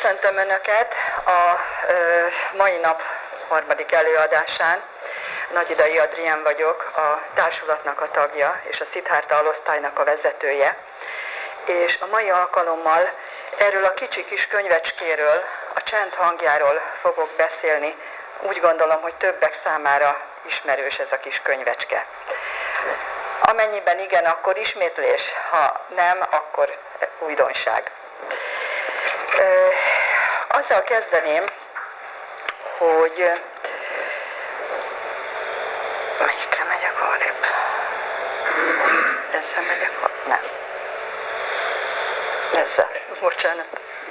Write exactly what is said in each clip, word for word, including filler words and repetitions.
Köszöntöm Önöket a ö, mai nap harmadik előadásán. Nagyidai Adrien vagyok, a társulatnak a tagja és a Siddhartha alosztálynak a vezetője. És a mai alkalommal erről a kicsi kis könyvecskéről, a csend hangjáról fogok beszélni. Úgy gondolom, hogy többek számára ismerős ez a kis könyvecske. Amennyiben igen, akkor ismétlés, ha nem, akkor újdonság. Ö, azzal kezdeném, hogy melyikre megyek arrébb? Ezzel megyek arrébb? Nem. Ezzel. Bocsánat.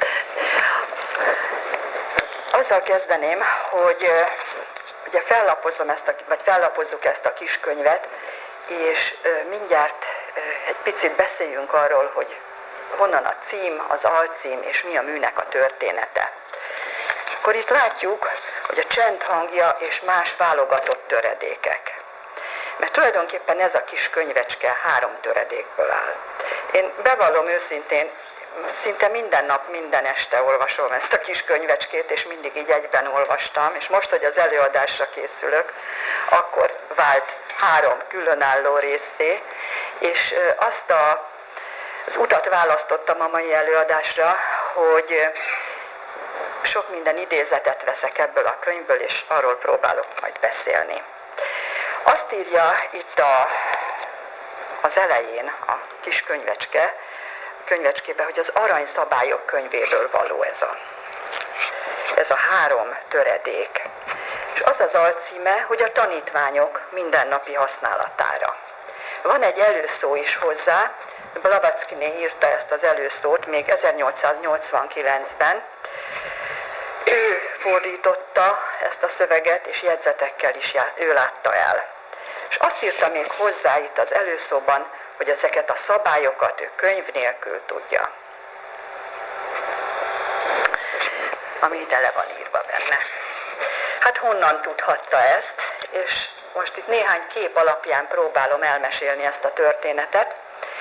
Azzal kezdeném, hogy ugye fellapozom ezt a, vagy fellapozzuk ezt a kis könyvet, és mindjárt egy picit beszéljünk arról, hogy honnan a cím, az alcím, és mi a műnek a története. Akkor itt látjuk, hogy a csend hangja és más válogatott töredékek. Mert tulajdonképpen ez a kis könyvecske három töredékből áll. Én bevallom őszintén, szinte minden nap, minden este olvasom ezt a kis könyvecskét, és mindig így egyben olvastam, és most, hogy az előadásra készülök, akkor vált három különálló részé, és azt a, az utat választottam a mai előadásra, hogy sok minden idézetet veszek ebből a könyvből, és arról próbálok majd beszélni. Azt írja itt a, az elején a kis könyvecske, könyvecskében, hogy az aranyszabályok könyvéből való ez a, ez a három töredék. És az az alcíme, hogy a tanítványok mindennapi használatára. Van egy előszó is hozzá, Blavatskyné írta ezt az előszót még ezernyolcszáznyolcvankilencben. Ő fordította ezt a szöveget, és jegyzetekkel is já, ő látta el. És azt írta még hozzá itt az előszóban, hogy ezeket a szabályokat ő könyv nélkül tudja. Ami ide le van írva benne. Hát honnan tudhatta ezt? És most itt néhány kép alapján próbálom elmesélni ezt a történetet.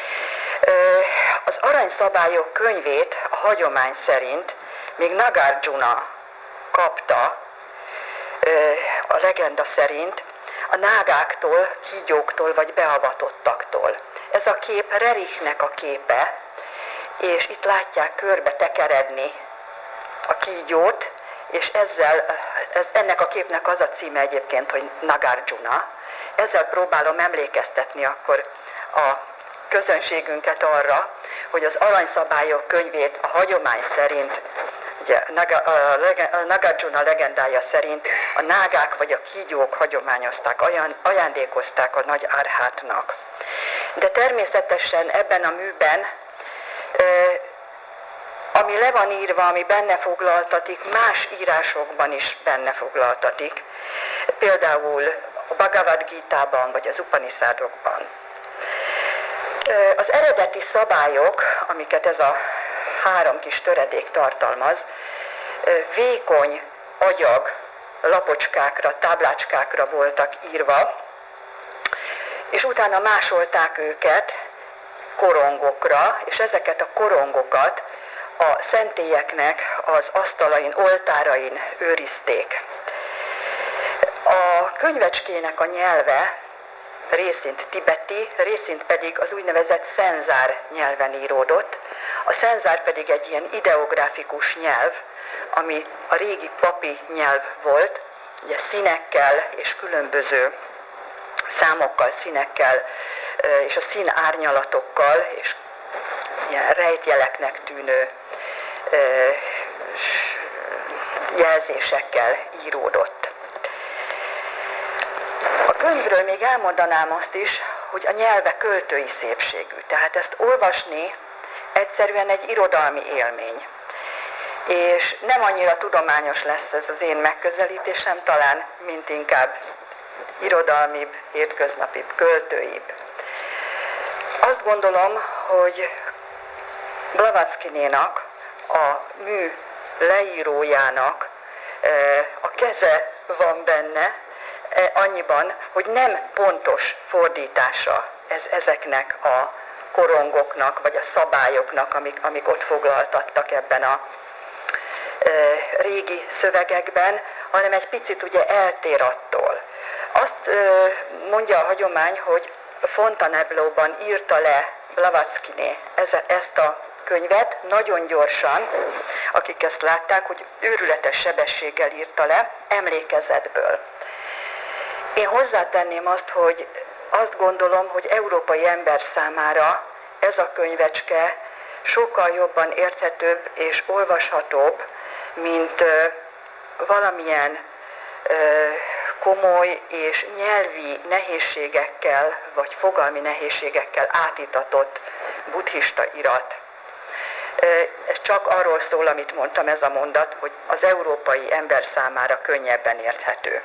Az aranyszabályok könyvét a hagyomány szerint még Nagarjuna kapta, a legenda szerint, a nágáktól, kígyóktól vagy beavatottaktól. Ez a kép Rerichnek a képe, és itt látják körbe tekeredni a kígyót, és ezzel, ez, ennek a képnek az a címe egyébként, hogy Nagarjuna. Ezzel próbálom emlékeztetni akkor a közönségünket arra, hogy az aranyszabályok könyvét a hagyomány szerint, ugye a Nagarjuna legendája szerint a nágák vagy a kígyók hagyományozták, ajándékozták a nagy Arhatnak. De természetesen ebben a műben, ami le van írva, ami benne foglaltatik, más írásokban is benne foglaltatik. Például a Bhagavad Gítában vagy az Upanishadokban. Az eredeti szabályok, amiket ez a három kis töredék tartalmaz, vékony agyag lapocskákra, táblácskákra voltak írva, és utána másolták őket korongokra, és ezeket a korongokat a szentélyeknek az asztalain, oltárain őrizték. A könyvecskének a nyelve részint tibeti, részint pedig az úgynevezett szenzár nyelven íródott. A szenzár pedig egy ilyen ideográfikus nyelv, ami a régi papi nyelv volt, ugye színekkel és különböző számokkal, színekkel, és a szín árnyalatokkal, és ilyen rejtjeleknek tűnő jelzésekkel íródott. A könyvről még elmondanám azt is, hogy a nyelve költői szépségű. Tehát ezt olvasni egyszerűen egy irodalmi élmény. És nem annyira tudományos lesz ez az én megközelítésem talán, mint inkább irodalmibb, hétköznapibb, költőibb. Azt gondolom, hogy Blavatskynénak, a mű leírójának a keze van benne, annyiban, hogy nem pontos fordítása ez, ezeknek a korongoknak, vagy a szabályoknak, amik, amik ott foglaltattak ebben a régi szövegekben, hanem egy picit ugye eltér attól. Azt mondja a hagyomány, hogy Fontainebleau-ban írta le Blavatskyné ezt a könyvet, nagyon gyorsan, akik ezt látták, hogy őrületes sebességgel írta le, emlékezetből. Én hozzátenném azt, hogy azt gondolom, hogy európai ember számára ez a könyvecske sokkal jobban érthetőbb és olvashatóbb, mint ö, valamilyen ö, komoly és nyelvi nehézségekkel, vagy fogalmi nehézségekkel átítatott buddhista irat. Ez csak arról szól, amit mondtam, ez a mondat, hogy az európai ember számára könnyebben érthető.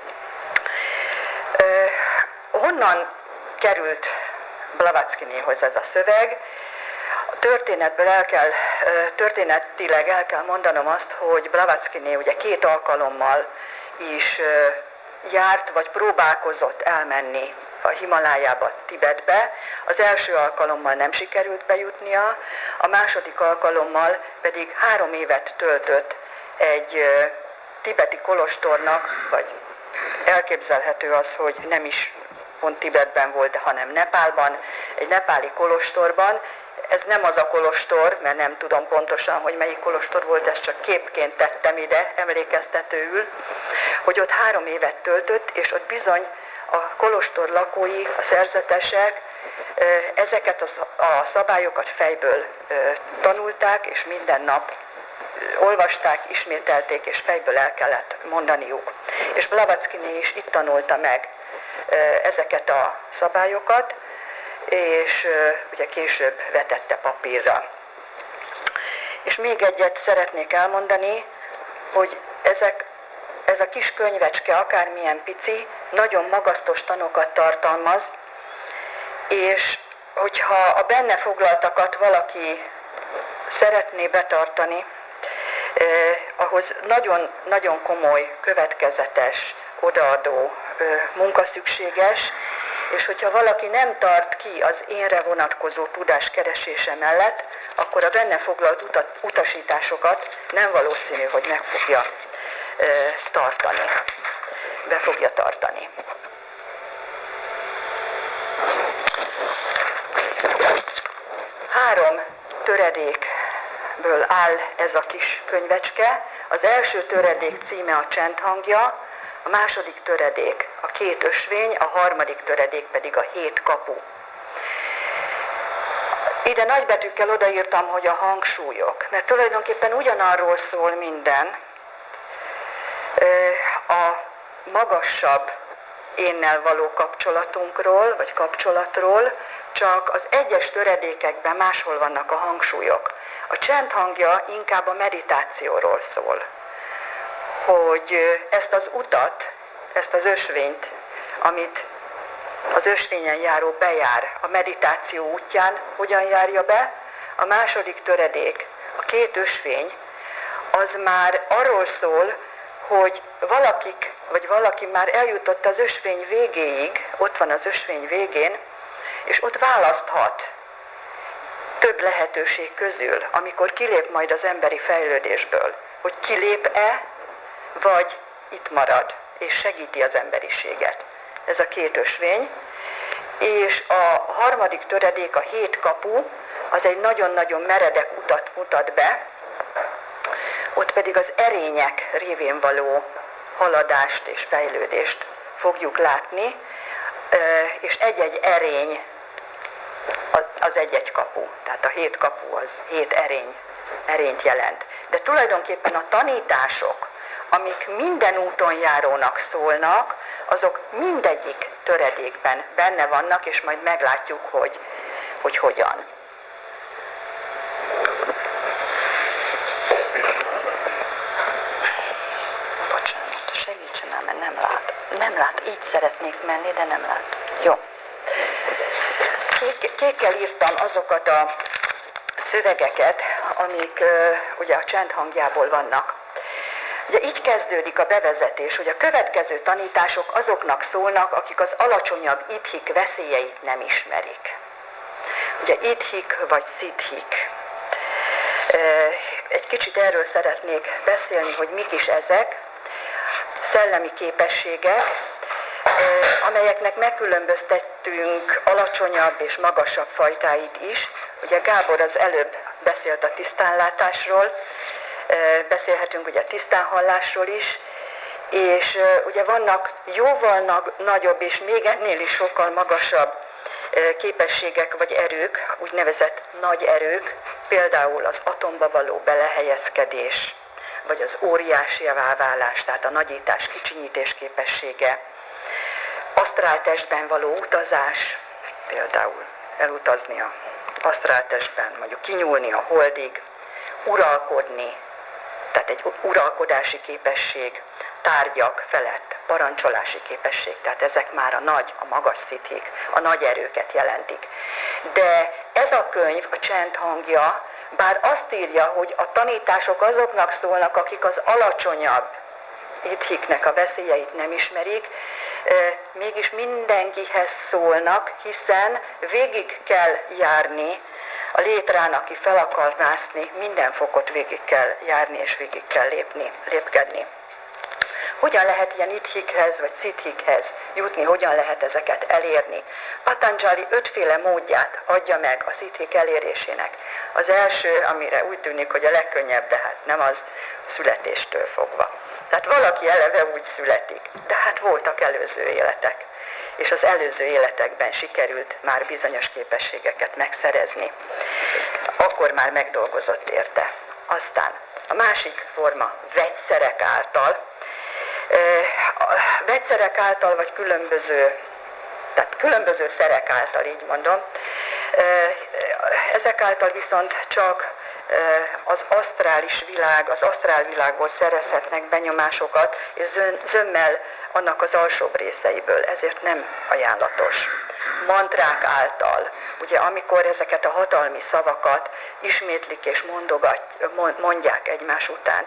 Honnan került Blavatskynéhoz ez a szöveg? A történetből el kell, történetileg el kell mondanom azt, hogy Blavatskyné ugye két alkalommal is járt, vagy próbálkozott elmenni a Himalájába, Tibetbe. Az első alkalommal nem sikerült bejutnia, a második alkalommal pedig három évet töltött egy tibeti kolostornak, vagy elképzelhető az, hogy nem is pont Tibetben volt, hanem Nepálban, egy nepáli kolostorban. Ez nem az a kolostor, mert nem tudom pontosan, hogy melyik kolostor volt, ezt csak képként tettem ide, emlékeztetőül, hogy ott három évet töltött, és ott bizony a kolostor lakói, a szerzetesek ezeket a szabályokat fejből tanulták, és minden nap olvasták, ismételték, és fejből el kellett mondaniuk. És Blavatskyné is itt tanulta meg ezeket a szabályokat, és ugye később vetette papírra. És még egyet szeretnék elmondani, hogy ezek, ez a kis könyvecske, akármilyen pici, nagyon magasztos tanokat tartalmaz, és hogyha a benne foglaltakat valaki szeretné betartani, eh, ahhoz nagyon-nagyon komoly, következetes, odaadó eh, munka szükséges, és hogyha valaki nem tart ki az énre vonatkozó tudás keresése mellett, akkor a benne foglalt utat, utasításokat nem valószínű, hogy meg fogja e, tartani, be fogja tartani. Három töredékből áll ez a kis könyvecske. Az első töredék címe a Csend hangja, a második töredék a Két ösvény, a harmadik töredék pedig a Hét kapu. Ide nagybetűkkel odaírtam, hogy a hangsúlyok, mert tulajdonképpen ugyanarról szól minden, a magasabb énnel való kapcsolatunkról, vagy kapcsolatról, csak az egyes töredékekben máshol vannak a hangsúlyok. A csend hangja inkább a meditációról szól, hogy ezt az utat, ezt az ösvényt, amit az ösvényen járó bejár a meditáció útján, hogyan járja be. A második töredék, a két ösvény, az már arról szól, hogy valakik, vagy valaki már eljutott az ösvény végéig, ott van az ösvény végén, és ott választhat több lehetőség közül, amikor kilép majd az emberi fejlődésből, hogy kilép-e, vagy itt marad, és segíti az emberiséget. Ez a két ösvény. És a harmadik töredék, a Hét kapu, az egy nagyon-nagyon meredek utat mutat be, ott pedig az erények révén való haladást és fejlődést fogjuk látni, és egy-egy erény az egy-egy kapu. Tehát a hét kapu az hét erény, erényt jelent. De tulajdonképpen a tanítások, amik minden úton járónak szólnak, azok mindegyik töredékben benne vannak, és majd meglátjuk, hogy, hogy hogyan. Bocsánat, segítsen már, mert nem lát. Nem lát, így szeretnék menni, de nem lát. Jó. Kék, kékkel írtam azokat a szövegeket, amik uh, ugye a csend hangjából vannak. Ugye így kezdődik a bevezetés, hogy a következő tanítások azoknak szólnak, akik az alacsonyabb idhik veszélyeit nem ismerik. Ugye idhik vagy szidhik. egy kicsit erről szeretnék beszélni, hogy mik is ezek, szellemi képességek, amelyeknek megkülönböztettünk alacsonyabb és magasabb fajtáit is. Ugye Gábor az előbb beszélt a tisztánlátásról, beszélhetünk ugye a tisztánhallásról is, és ugye vannak jóval nagyobb és még ennél is sokkal magasabb képességek vagy erők, úgynevezett nagy erők, például az atomba való belehelyezkedés, vagy az óriásivá válás, tehát a nagyítás, kicsinyítés képessége, asztráltestben való utazás, például elutazni a asztráltestben, mondjuk kinyúlni a holdig, uralkodni, tehát egy uralkodási képesség, tárgyak felett, parancsolási képesség, tehát ezek már a nagy, a magas szithik, a nagy erőket jelentik. De ez a könyv, a Csend hangja, bár azt írja, hogy a tanítások azoknak szólnak, akik az alacsonyabb ithiknek a veszélyeit nem ismerik, mégis mindenkihez szólnak, hiszen végig kell járni a létrán, aki fel akar mászni, minden fokot végig kell járni és végig kell lépni, lépkedni. Hogyan lehet ilyen ithikhez vagy szithikhez jutni, hogyan lehet ezeket elérni? Patanjali ötféle módját adja meg a szithik elérésének. Az első, amire úgy tűnik, hogy a legkönnyebb, de hát nem az, születéstől fogva. Tehát valaki eleve úgy születik, de hát voltak előző életek, és az előző életekben sikerült már bizonyos képességeket megszerezni. Akkor már megdolgozott érte. Aztán a másik forma vegyszerek által, a vegyszerek által, vagy különböző, tehát különböző szerek által, így mondom, ezek által viszont csak az asztrális világ, az asztrál világból szerezhetnek benyomásokat, és zömmel annak az alsóbb részeiből, ezért nem ajánlatos. Mantrák által, ugye amikor ezeket a hatalmi szavakat ismétlik és mondogat, mondják egymás után,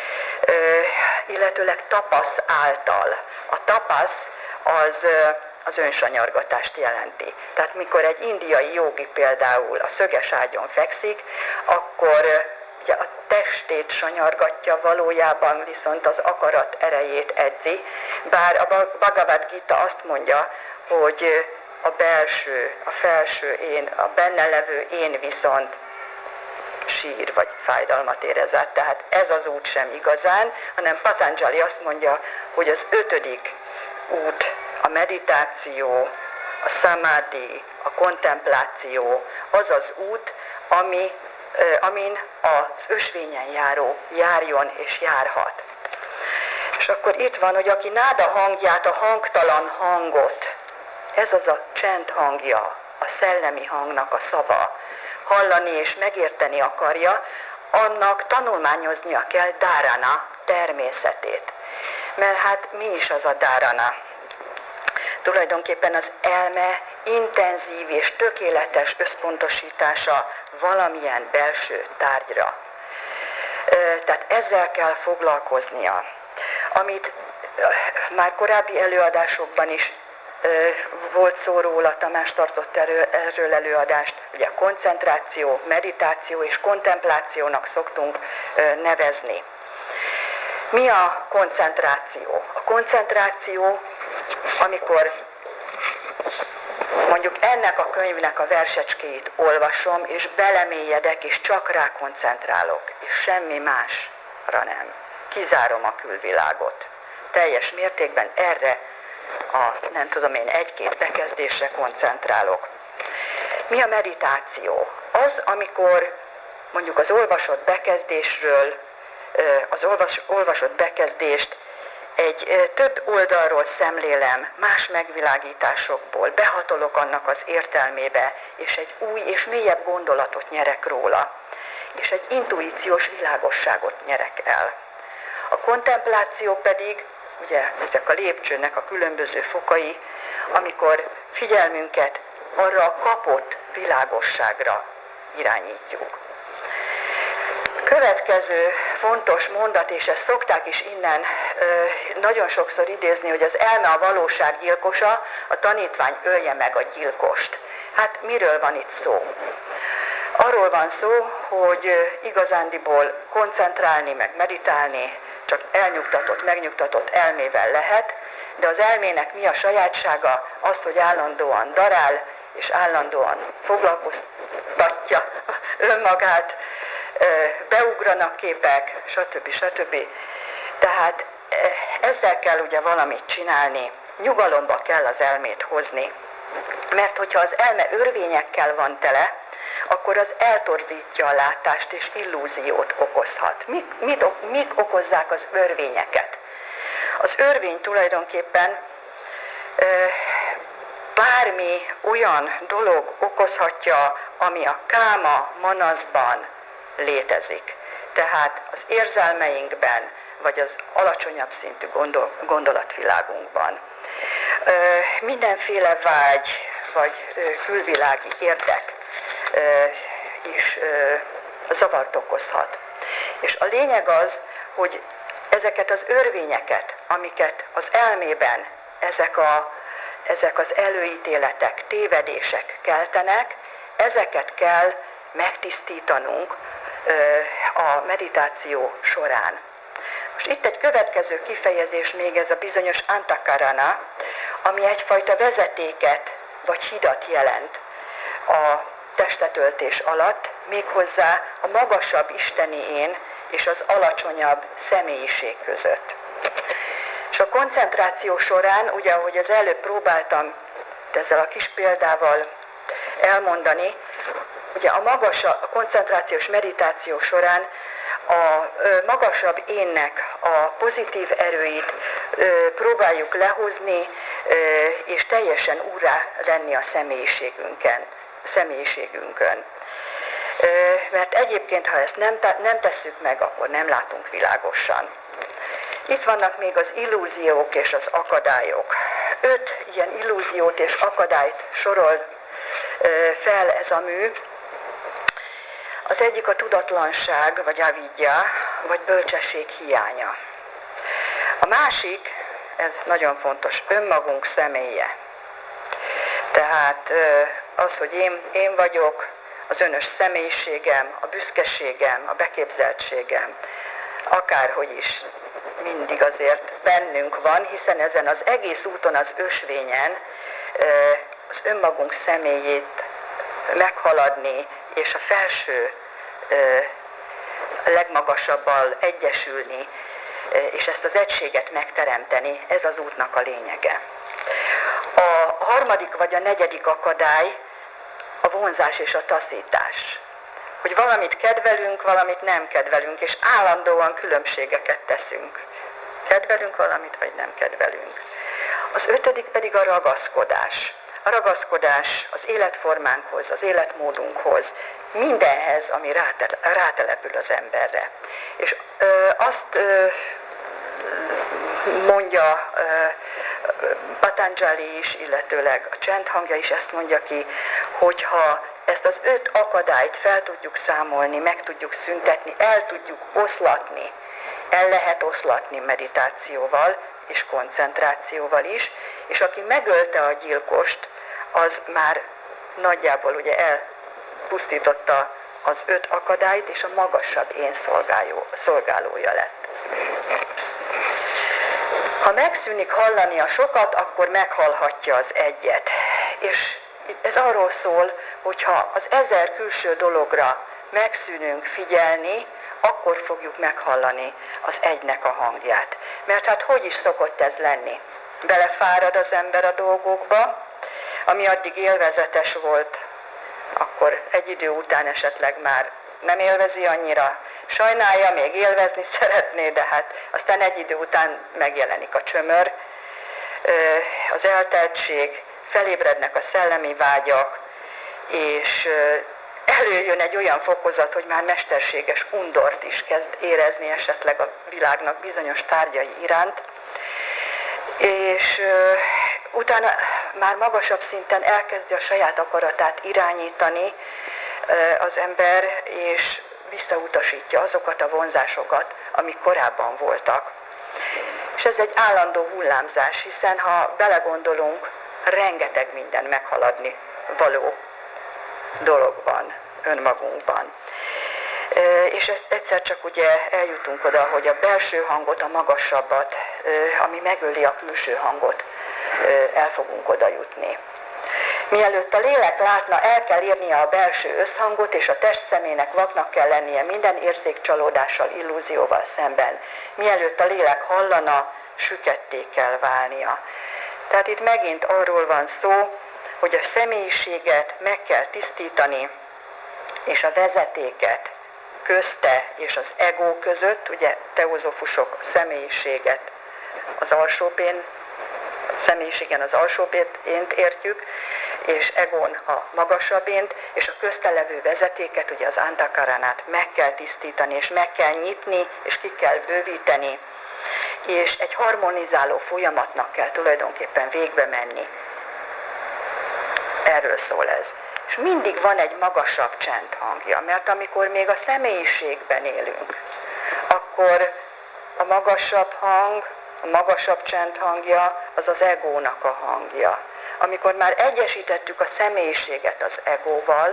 illetőleg tapasz által. A tapasz az az önsanyargatást jelenti. Tehát mikor egy indiai jogi például a szöges ágyon fekszik, akkor ugye a testét sanyargatja, valójában viszont az akarat erejét edzi, bár a Bhagavad Gita azt mondja, hogy a belső, a felső én, a benne levő én viszont sír vagy fájdalmat érez át. Tehát ez az út sem igazán, hanem Patanjali azt mondja, hogy az ötödik út, a meditáció, a samadhi, a kontempláció, az az út, ami, amin az ösvényen járó járjon és járhat. És akkor itt van, hogy aki náda hangját, a hangtalan hangot, ez az a csend hangja, a szellemi hangnak a szava, hallani és megérteni akarja, annak tanulmányoznia kell dharana természetét. Mert hát mi is az a dharana? Tulajdonképpen az elme intenzív és tökéletes összpontosítása valamilyen belső tárgyra. Tehát ezzel kell foglalkoznia. Amit már korábbi előadásokban is volt szó róla, Tamás tartott erről előadást, ugye koncentráció, meditáció és kontemplációnak szoktunk nevezni. Mi a koncentráció? A koncentráció, amikor mondjuk ennek a könyvnek a versecskéit olvasom, és belemélyedek, és csak rá koncentrálok, és semmi másra nem. Kizárom a külvilágot. Teljes mértékben erre a, nem tudom én, egy-két bekezdésre koncentrálok. Mi a meditáció? Az, amikor mondjuk az olvasott bekezdésről, az olvas, olvasott bekezdést egy több oldalról szemlélem, más megvilágításokból, behatolok annak az értelmébe, és egy új és mélyebb gondolatot nyerek róla, és egy intuíciós világosságot nyerek el. A kontempláció pedig, ugye ezek a lépcsőnek a különböző fokai, amikor figyelmünket arra a kapott világosságra irányítjuk. Következő fontos mondat, és ezt szokták is innen ö, nagyon sokszor idézni, hogy az elme a valóság gyilkosa, a tanítvány ölje meg a gyilkost. Hát miről van itt szó? Arról arról van szó, hogy igazándiból koncentrálni, meg meditálni csak elnyugtatott, megnyugtatott elmével lehet, de az elmének mi a sajátsága? Az, hogy állandóan darál, és állandóan foglalkoztatja önmagát, beugranak képek, stb. stb. Tehát ezzel kell ugye valamit csinálni, nyugalomba kell az elmét hozni. Mert hogyha az elme örvényekkel van tele, akkor az eltorzítja a látást és illúziót okozhat. Mik, mit, mik okozzák az örvényeket? Az örvény tulajdonképpen bármi olyan dolog okozhatja, ami a káma manaszban létezik. Tehát az érzelmeinkben, vagy az alacsonyabb szintű gondol, gondolatvilágunkban. Mindenféle vágy, vagy külvilági érdek is zavart okozhat. És a lényeg az, hogy ezeket az örvényeket, amiket az elmében ezek, a, ezek az előítéletek, tévedések keltenek, ezeket kell megtisztítanunk a meditáció során. Most itt egy következő kifejezés még ez a bizonyos antakarana, ami egyfajta vezetéket vagy hidat jelent a testetöltés alatt, méghozzá a magasabb isteni én és az alacsonyabb személyiség között. És a koncentráció során, ugye ahogy az előbb próbáltam ezzel a kis példával elmondani, ugye a, magasabb, a koncentrációs meditáció során a magasabb énnek a pozitív erőit próbáljuk lehozni, és teljesen úrrá lenni a személyiségünken, személyiségünkön. Mert egyébként, ha ezt nem, nem tesszük meg, akkor nem látunk világosan. Itt vannak még az illúziók és az akadályok. Öt ilyen illúziót és akadályt sorol fel ez a mű. Az egyik a tudatlanság, vagy avidya, vagy bölcsesség hiánya. A másik, ez nagyon fontos, önmagunk személye. Tehát az, hogy én, én vagyok, az önös személyiségem, a büszkeségem, a beképzeltségem, akárhogy is, mindig azért bennünk van, hiszen ezen az egész úton, az ösvényen az önmagunk személyét meghaladni, és a felső legmagasabbal egyesülni, és ezt az egységet megteremteni, ez az útnak a lényege. A harmadik vagy a negyedik akadály a vonzás és a taszítás. Hogy valamit kedvelünk, valamit nem kedvelünk, és állandóan különbségeket teszünk. Kedvelünk valamit, vagy nem kedvelünk. Az ötödik pedig a ragaszkodás. A ragaszkodás az életformánkhoz, az életmódunkhoz, mindenhez, ami rátele, rátelepül az emberre. És ö, azt ö, mondja ö, Patanjali is, illetőleg a csend hangja is ezt mondja ki, hogyha ezt az öt akadályt fel tudjuk számolni, meg tudjuk szüntetni, el tudjuk oszlatni, el lehet oszlatni meditációval és koncentrációval is, és aki megölte a gyilkost, az már nagyjából ugye elpusztította az öt akadályt, és a magasabb én szolgáló, szolgálója lett. Ha megszűnik hallani a sokat, akkor meghallhatja az egyet. És ez arról szól, hogyha az ezer külső dologra megszűnünk figyelni, akkor fogjuk meghallani az egynek a hangját. Mert hát hogy is szokott ez lenni? Belefárad az ember a dolgokba, ami addig élvezetes volt, akkor egy idő után esetleg már nem élvezi annyira, sajnálja, még élvezni szeretné, de hát aztán egy idő után megjelenik a csömör, az elteltség, felébrednek a szellemi vágyak, és előjön egy olyan fokozat, hogy már mesterséges undort is kezd érezni esetleg a világnak bizonyos tárgyai iránt, és utána már magasabb szinten elkezdi a saját akaratát irányítani az ember, és visszautasítja azokat a vonzásokat, amik korábban voltak. És ez egy állandó hullámzás, hiszen ha belegondolunk, rengeteg minden meghaladni való dolog van önmagunkban. És egyszer csak ugye eljutunk oda, hogy a belső hangot, a magasabbat, ami megöli a külső hangot, el fogunk oda jutni. Mielőtt a lélek látna, el kell érnie a belső összhangot, és a test szemének vaknak kell lennie minden érzékcsalódással, illúzióval szemben. Mielőtt a lélek hallana, süketté kell válnia. Tehát itt megint arról van szó, hogy a személyiséget meg kell tisztítani, és a vezetéket közte és az ego között, ugye teozofusok személyiséget az alsóbén, személyiségen az alsóbént értjük, és egón a magasabbént, és a köztelevő vezetéket, ugye az antakaranát meg kell tisztítani, és meg kell nyitni, és ki kell bővíteni, és egy harmonizáló folyamatnak kell tulajdonképpen végbe menni. Erről szól ez. És mindig van egy magasabb csendhangja, mert amikor még a személyiségben élünk, akkor a magasabb hang, a magasabb csendhangja, az az egónak a hangja. Amikor már egyesítettük a személyiséget az egóval,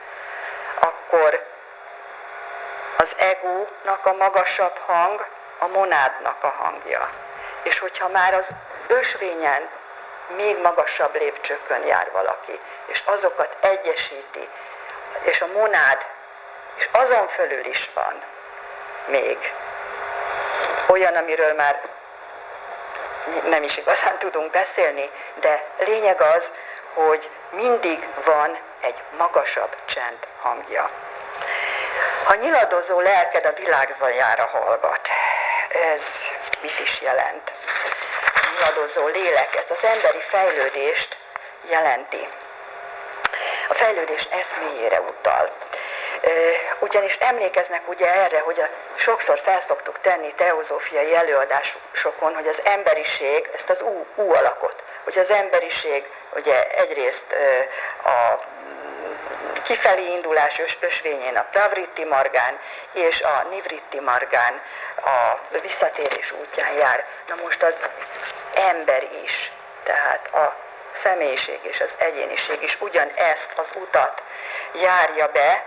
akkor az egónak a magasabb hang a monádnak a hangja. És hogyha már az ösvényen még magasabb lépcsőkön jár valaki, és azokat egyesíti, és a monád, és azon fölül is van még olyan, amiről már nem is igazán tudunk beszélni, de lényeg az, hogy mindig van egy magasabb csend hangja. Ha nyiladozó lelked a világ zajára hallgat, ez mit is jelent? A nyiladozó lélek, ez az emberi fejlődést jelenti. A fejlődés eszméjére utal. Ugyanis emlékeznek ugye erre, hogy a, sokszor felszoktuk tenni teozófiai előadásokon, hogy az emberiség, ezt az U, U alakot, hogy az emberiség ugye egyrészt a kifelé indulás ös, ösvényén a pravritti margán, és a nivritti margán a visszatérés útján jár. Na most az ember is, tehát a személyiség és az egyéniség is ugyanezt az utat járja be.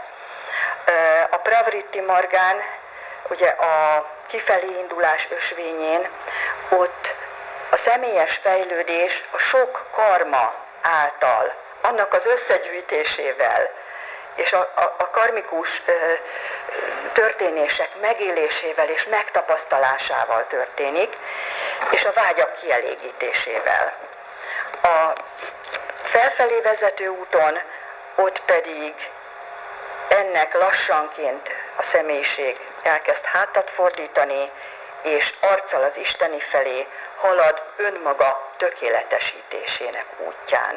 A pravritti margán, ugye a kifelé indulás ösvényén, ott a személyes fejlődés a sok karma által, annak az összegyűjtésével, és a, a, a karmikus ö, történések megélésével és megtapasztalásával történik, és a vágyak kielégítésével. A felfelé vezető úton ott pedig ennek lassanként a személyiség elkezd hátat fordítani, és arccal az isteni felé halad önmaga tökéletesítésének útján.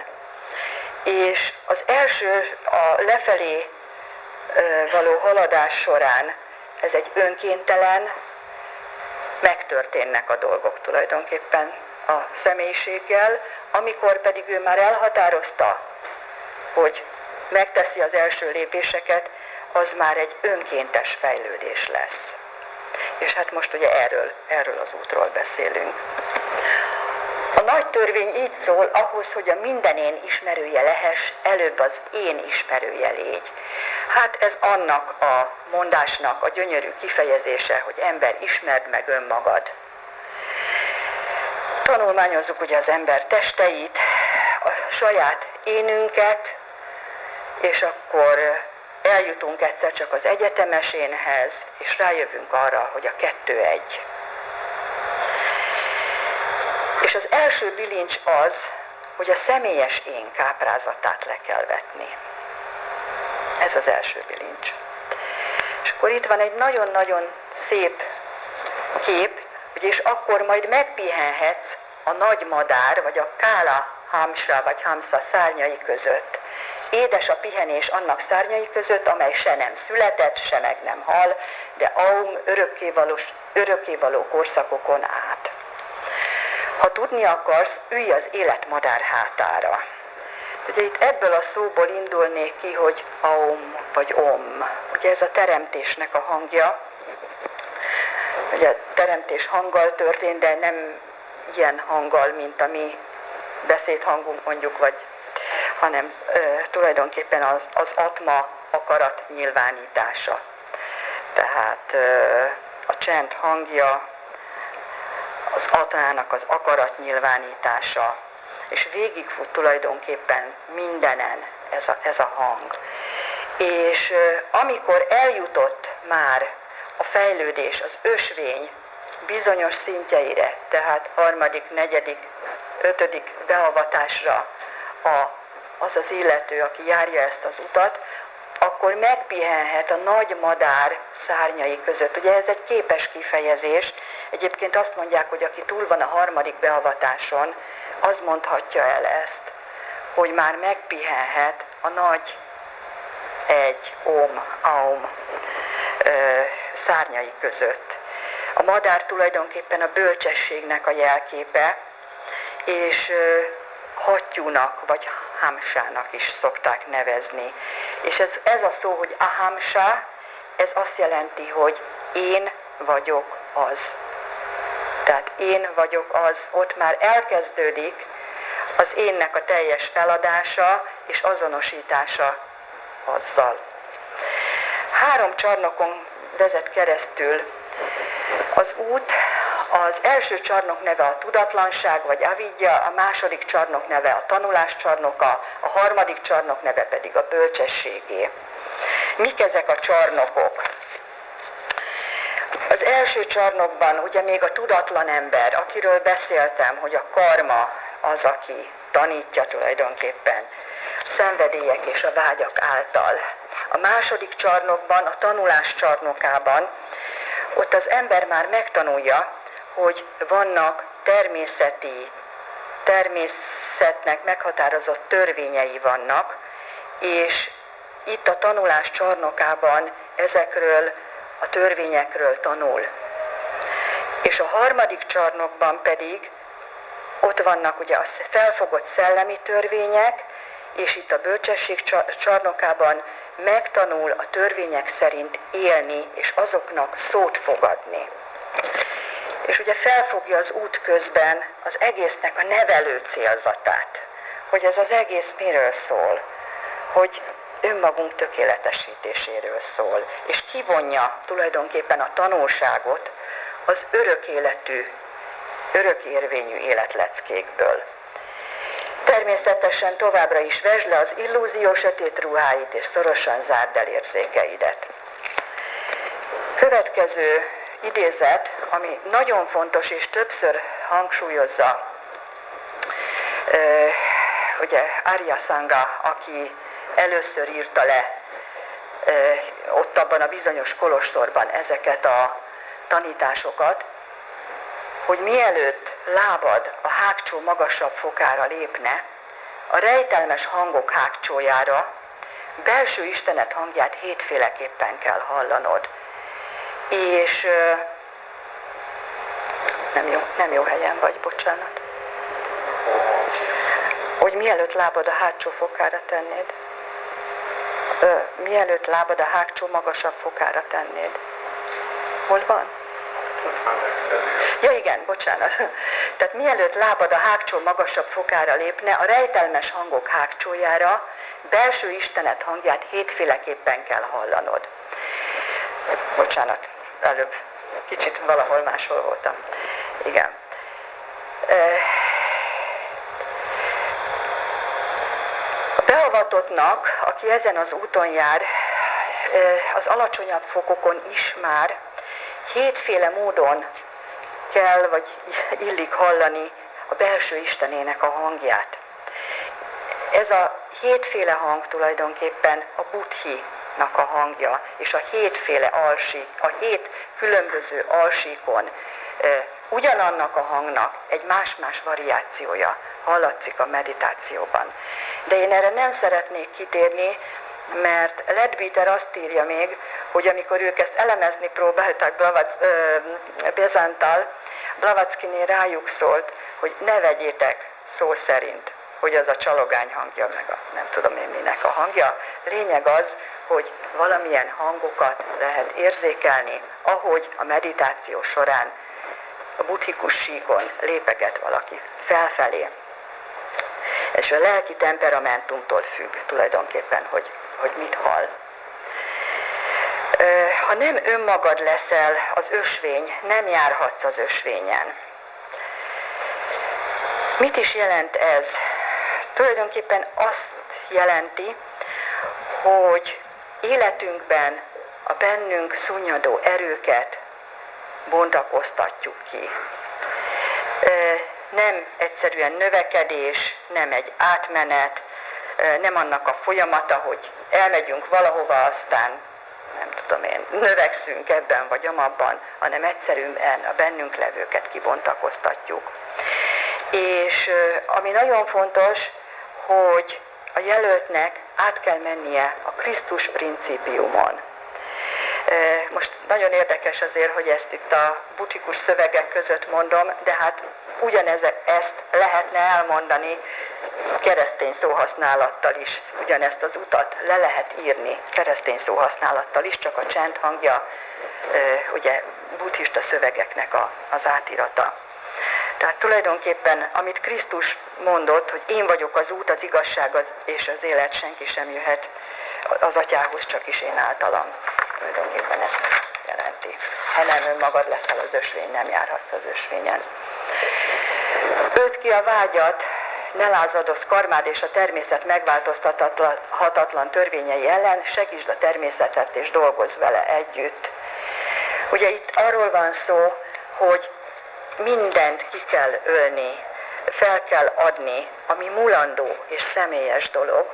És az első, a lefelé való haladás során ez egy önkéntelen, megtörténnek a dolgok tulajdonképpen a személyiséggel, amikor pedig ő már elhatározta, hogy megteszi az első lépéseket, az már egy önkéntes fejlődés lesz. És hát most ugye erről, erről az útról beszélünk. A nagy törvény így szól, ahhoz, hogy a mindenén ismerője lehess, előbb az én ismerője légy. Hát ez annak a mondásnak a gyönyörű kifejezése, hogy ember, ismerd meg önmagad. Tanulmányozzuk ugye az ember testeit, a saját énünket, és akkor eljutunk egyszer csak az egyetemes énhez, és rájövünk arra, hogy a kettő egy. És az első bilincs az, hogy a személyes én káprázatát le kell vetni. Ez az első bilincs. És akkor itt van egy nagyon-nagyon szép kép, és akkor majd megpihenhetsz a nagy madár, vagy a kála hamsa, vagy hamsa szárnyai között. Édes a pihenés annak szárnyai között, amely se nem született, se meg nem hal, de aum örökkévaló, örökkévaló korszakokon át. Ha tudni akarsz, ülj az élet madár hátára. Ugye itt ebből a szóból indulnék ki, hogy aum vagy om. Ugye ez a teremtésnek a hangja. Ugye a teremtés hanggal történt, de nem ilyen hanggal, mint a mi beszédhangunk mondjuk, vagy, hanem e, tulajdonképpen az, az atma, a, akarat nyilvánítása. Tehát a csend hangja, az atának az akarat nyilvánítása, és végigfut tulajdonképpen mindenen ez a, ez a hang. És amikor eljutott már a fejlődés, az ösvény bizonyos szintjeire, tehát harmadik, negyedik, ötödik beavatásra a, az az illető, aki járja ezt az utat, akkor megpihenhet a nagy madár szárnyai között. Ugye ez egy képes kifejezés. Egyébként azt mondják, hogy aki túl van a harmadik beavatáson, az mondhatja el ezt, hogy már megpihenhet a nagy egy, om, aum szárnyai között. A madár tulajdonképpen a bölcsességnek a jelképe, és hattyúnak vagy hamsának is szokták nevezni. És ez, ez a szó, hogy ahamsa, ez azt jelenti, hogy én vagyok az. Tehát én vagyok az, ott már elkezdődik az énnek a teljes feladása és azonosítása azzal. Három csarnokon vezet keresztül az út. Az első csarnok neve a tudatlanság, vagy avidya, a második csarnok neve a tanulás csarnoka, a harmadik csarnok neve pedig a bölcsességé. Mik ezek a csarnokok? Az első csarnokban ugye még a tudatlan ember, akiről beszéltem, hogy a karma az, aki tanítja tulajdonképpen a szenvedélyek és a vágyak által. A második csarnokban, a tanulás csarnokában, ott az ember már megtanulja, hogy vannak természeti, természetnek meghatározott törvényei vannak, és itt a tanulás csarnokában ezekről a törvényekről tanul. És a harmadik csarnokban pedig ott vannak ugye a felfogott szellemi törvények, és itt a bölcsesség csarnokában megtanul a törvények szerint élni, és azoknak szót fogadni. És ugye felfogja az út közben az egésznek a nevelő célzatát, hogy ez az egész miről szól, hogy önmagunk tökéletesítéséről szól, és kivonja tulajdonképpen a tanulságot az örök életű, örökérvényű életleckékből. Természetesen továbbra is vesd le az illúzió sötét ruháit, és szorosan zárd el érzékeidet. Következő idézet, ami nagyon fontos és többször hangsúlyozza, ugye Arya Sangha, aki először írta le ott abban a bizonyos kolostorban ezeket a tanításokat, hogy mielőtt lábad a hágcsó magasabb fokára lépne, a rejtelmes hangok hágcsójára belső Istenet hangját hétféleképpen kell hallanod. És nem jó, nem jó helyen vagy, bocsánat. Hogy mielőtt lábad a hátsó fokára tennéd. Ö, mielőtt lábad a hágcsó magasabb fokára tennéd. Hol van? Ja igen, bocsánat. Tehát mielőtt lábad a hágcsó magasabb fokára lépne, a rejtelmes hangok hágcsójára belső Istenet hangját hétféleképpen kell hallanod. Bocsánat, előbb kicsit valahol máshol voltam. Igen. A beavatottnak, aki ezen az úton jár, az alacsonyabb fokokon is már hétféle módon kell, vagy illik hallani a belső Istenének a hangját. Ez a hétféle hang tulajdonképpen a Buddhi-nak a hangja, és a hétféle alsík, a hét különböző alsíkon ugyanannak a hangnak egy más-más variációja hallatszik a meditációban. De én erre nem szeretnék kitérni, mert Leadbeater azt írja még, hogy amikor ők ezt elemezni próbálták Blavac, ö, Bezántal, Blavatszkiné rájuk szólt, hogy ne vegyétek szó szerint, hogy az a csalogány hangja, meg a nem tudom én minek a hangja. Lényeg az, hogy valamilyen hangokat lehet érzékelni, ahogy a meditáció során a buddhikus síkon lépeget valaki felfelé. És a lelki temperamentumtól függ tulajdonképpen, hogy, hogy mit hall. ha nem önmagad leszel az ösvény, nem járhatsz az ösvényen. Mit is jelent ez? Tulajdonképpen azt jelenti, hogy életünkben a bennünk szunnyadó erőket bontakoztatjuk ki. Nem egyszerűen növekedés, nem egy átmenet, nem annak a folyamata, hogy elmegyünk valahova, aztán nem tudom én, növekszünk ebben vagy amabban, hanem egyszerűen a bennünk levőket kibontakoztatjuk. És ami nagyon fontos, hogy a jelöltnek át kell mennie a Krisztus principiumon. Most nagyon érdekes azért, hogy ezt itt a butikus szövegek között mondom, de hát ugyanez, ezt lehetne elmondani keresztény szóhasználattal is. Ugyanezt az utat le lehet írni keresztény szóhasználattal is, csak a csend hangja ugye buddhista szövegeknek a, az átirata. Tehát tulajdonképpen, amit Krisztus mondott, hogy én vagyok az út, az igazság az, és az élet, senki sem jöhet az atyához, csak is én általam. Tulajdonképpen ezt jelenti. Ha nem önmagad leszel az ösvény, nem járhatsz az ösvényen. Öld ki a vágyat, ne lázadozz karmád és a természet megváltoztathatatlan törvényei ellen, segítsd a természetet és dolgozz vele együtt. Ugye itt arról van szó, hogy mindent ki kell ölni, fel kell adni, ami mulandó és személyes dolog.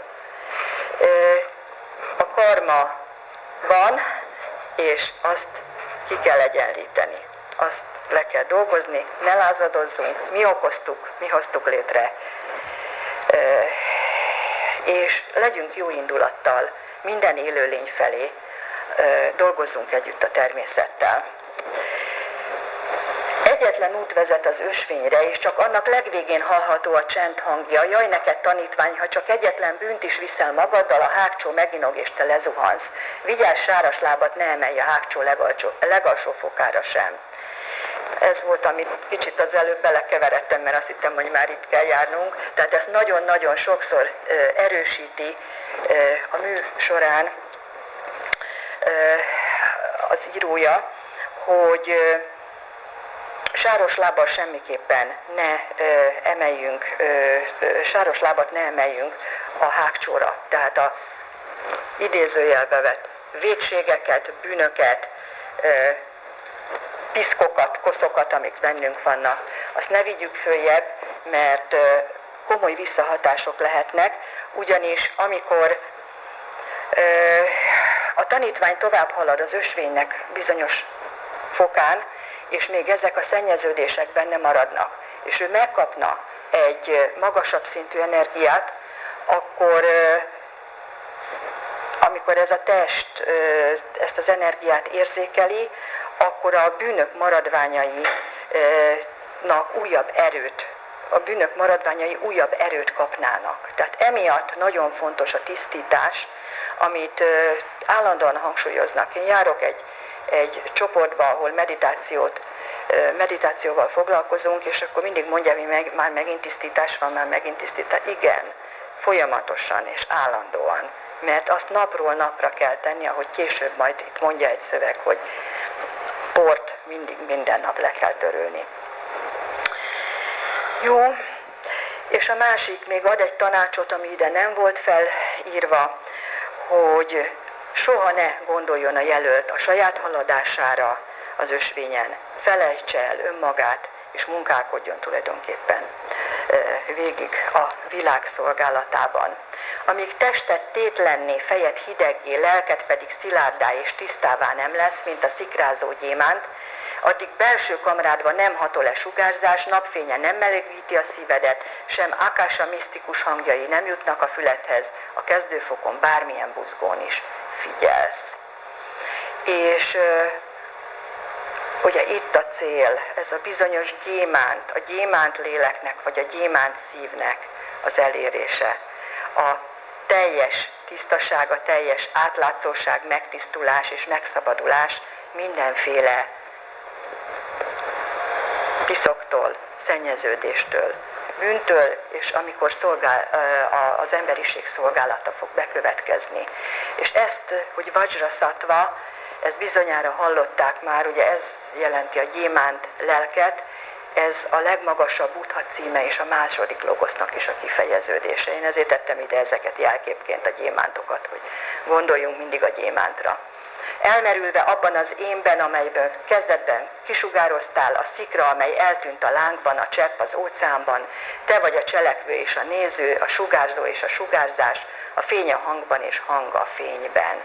A karma van, és azt ki kell egyenlíteni. Azt le kell dolgozni, ne lázadozzunk, mi okoztuk, mi hoztuk létre. És legyünk jó indulattal minden élőlény felé, dolgozzunk együtt a természettel. Egyetlen út vezet az ösvényre, és csak annak legvégén hallható a csend hangja. Jaj, neked tanítvány, ha csak egyetlen bűnt is viszel magaddal, a hágcsó meginog és te lezuhansz. Vigyázz, sáras lábat ne emelj a hágcsó legalsó, legalsó fokára sem. Ez volt, amit kicsit az előbb belekeveredtem, mert azt hittem, hogy már itt kell járnunk. Tehát ezt nagyon-nagyon sokszor erősíti a mű során az írója, hogy sáros lábbal semmiképpen ne ö, emeljünk, ö, ö, sáros lábat ne emeljünk a hágcsóra. Tehát a idézőjelbe vett vétségeket, bűnöket, ö, piszkokat, koszokat, amik bennünk vannak, azt ne vigyük följebb, mert ö, komoly visszahatások lehetnek, ugyanis amikor ö, a tanítvány tovább halad az ösvénynek bizonyos fokán, és még ezek a szennyeződések benne maradnak, és ő megkapna egy magasabb szintű energiát, akkor amikor ez a test ezt az energiát érzékeli, akkor a bűnök maradványainak újabb erőt, a bűnök maradványai újabb erőt kapnának. Tehát emiatt nagyon fontos a tisztítás, amit állandóan hangsúlyoznak. Én járok egy egy csoportba, ahol meditációt, meditációval foglalkozunk, és akkor mindig mondja, hogy meg, már megint tisztítás van, már megint tisztítás. Igen, folyamatosan és állandóan, mert azt napról napra kell tenni, ahogy később majd itt mondja egy szöveg, hogy port mindig minden nap le kell törölni. Jó, és a másik még ad egy tanácsot, ami ide nem volt felírva, hogy soha ne gondoljon a jelölt a saját haladására az ösvényen. Felejtse el önmagát, és munkálkodjon tulajdonképpen végig a világ szolgálatában. Amíg tested tétlenné, fejed hideggé, lelked pedig szilárdá és tisztává nem lesz, mint a szikrázó gyémánt, addig belső kamrádban nem hatol-e sugárzás, napfénye nem melegíti a szívedet, sem Akasa misztikus hangjai nem jutnak a füledhez, a kezdőfokon bármilyen buzgón is figyelsz. És ugye itt a cél, ez a bizonyos gyémánt, a gyémánt léleknek, vagy a gyémánt szívnek az elérése. A teljes tisztaság, a teljes átlátszóság, megtisztulás és megszabadulás mindenféle piszoktól, szennyeződéstől, bűntől, és amikor szolgál, az emberiség szolgálata fog bekövetkezni. És ezt, hogy Vajrasattva, ezt bizonyára hallották már, ugye ez jelenti a gyémánt lelket, ez a legmagasabb Buddha címe és a második logosznak is a kifejeződése. Én ezért tettem ide ezeket jelképként, a gyémántokat, hogy gondoljunk mindig a gyémántra. Elmerülve abban az énben, amelyből kezdetben kisugároztál, a szikra, amely eltűnt a lángban, a csepp az óceánban, te vagy a cselekvő és a néző, a sugárzó és a sugárzás, a fény a hangban és hang a fényben.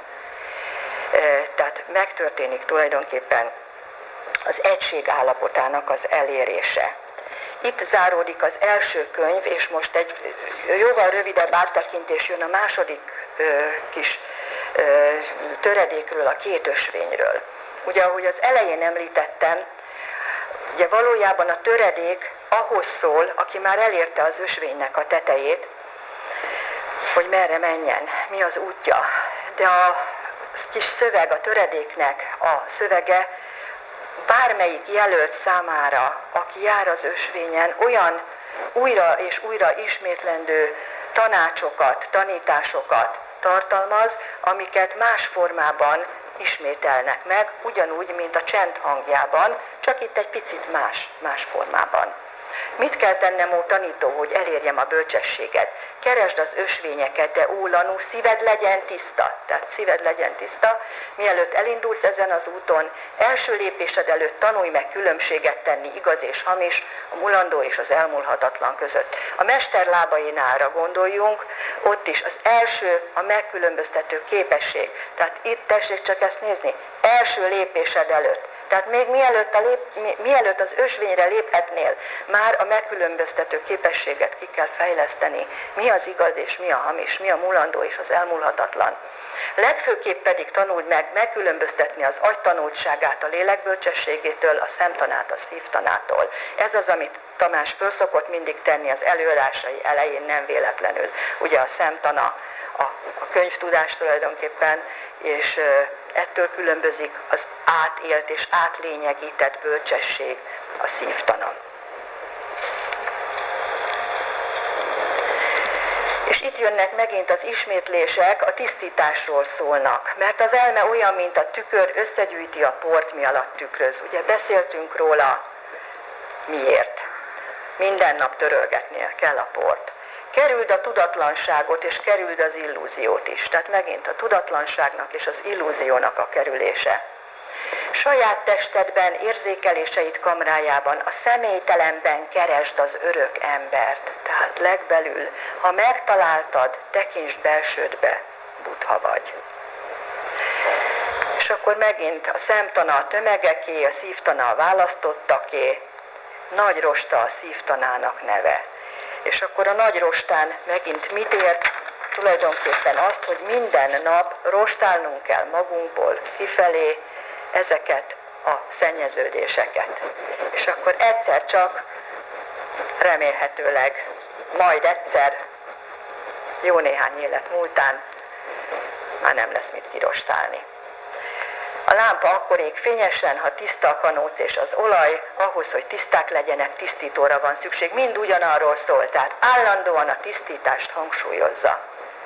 Tehát megtörténik tulajdonképpen az egység állapotának az elérése. Itt záródik az első könyv, és most egy jóval rövidebb áttekintés jön a második ö, kis ö, töredékről, a két ösvényről. Ugye, ahogy az elején említettem, ugye valójában a töredék ahhoz szól, aki már elérte az ösvénynek a tetejét, hogy merre menjen, mi az útja. De a kis szöveg, a töredéknek a szövege bármelyik jelölt számára, aki jár az ösvényen, olyan újra és újra ismétlendő tanácsokat, tanításokat tartalmaz, amiket más formában ismételnek meg, ugyanúgy, mint a csend hangjában, csak itt egy picit más, más formában. Mit kell tennem, ó tanító, hogy elérjem a bölcsességet? Keresd az ösvényeket, de ó Lanu, szíved legyen tiszta. Tehát szíved legyen tiszta. Mielőtt elindulsz ezen az úton, első lépésed előtt tanulj meg különbséget tenni igaz és hamis, a mulandó és az elmúlhatatlan között. A mester lábainálra gondoljunk, ott is az első, a megkülönböztető képesség. Tehát itt tessék csak ezt nézni, első lépésed előtt. Tehát még mielőtt, a lép, mi, mielőtt az ösvényre léphetnél, már a megkülönböztető képességet ki kell fejleszteni. Mi az igaz és mi a hamis, mi a mulandó és az elmúlhatatlan. Legfőképp pedig tanuld meg megkülönböztetni az agytanultságát a lélekbölcsességétől, a szemtanát a szívtanától. Ez az, amit Tamás föl szokott mindig tenni az előadásai elején, nem véletlenül. Ugye a szemtana, a, a könyvtudás tulajdonképpen, és ettől különbözik az átélt és átlényegített bölcsesség, a szívtana. És itt jönnek megint az ismétlések, a tisztításról szólnak, mert az elme olyan, mint a tükör, összegyűjti a port, mi alatt tükröz. Ugye beszéltünk róla, miért. Minden nap törölgetnie kell a port. Kerüld a tudatlanságot, és kerüld az illúziót is. Tehát megint a tudatlanságnak és az illúziónak a kerülése. Saját testedben, érzékeléseid kamrájában, a személytelenben keresd az örök embert. Tehát legbelül, ha megtaláltad, tekintsd belsődbe, Buddha vagy. És akkor megint a szemtana a tömegeké, a szívtana a választottaké, nagy rosta a szívtanának neve. És akkor a nagy rostán megint mit ért? Tulajdonképpen azt, hogy minden nap rostálnunk kell magunkból kifelé ezeket a szennyeződéseket. És akkor egyszer csak, remélhetőleg, majd egyszer, jó néhány élet múltán már nem lesz mit kirostálni. A lámpa akkor ég fényesen, ha tiszta a kanóc és az olaj, ahhoz, hogy tiszták legyenek, tisztítóra van szükség. Mind ugyanarról szól, tehát állandóan a tisztítást hangsúlyozza.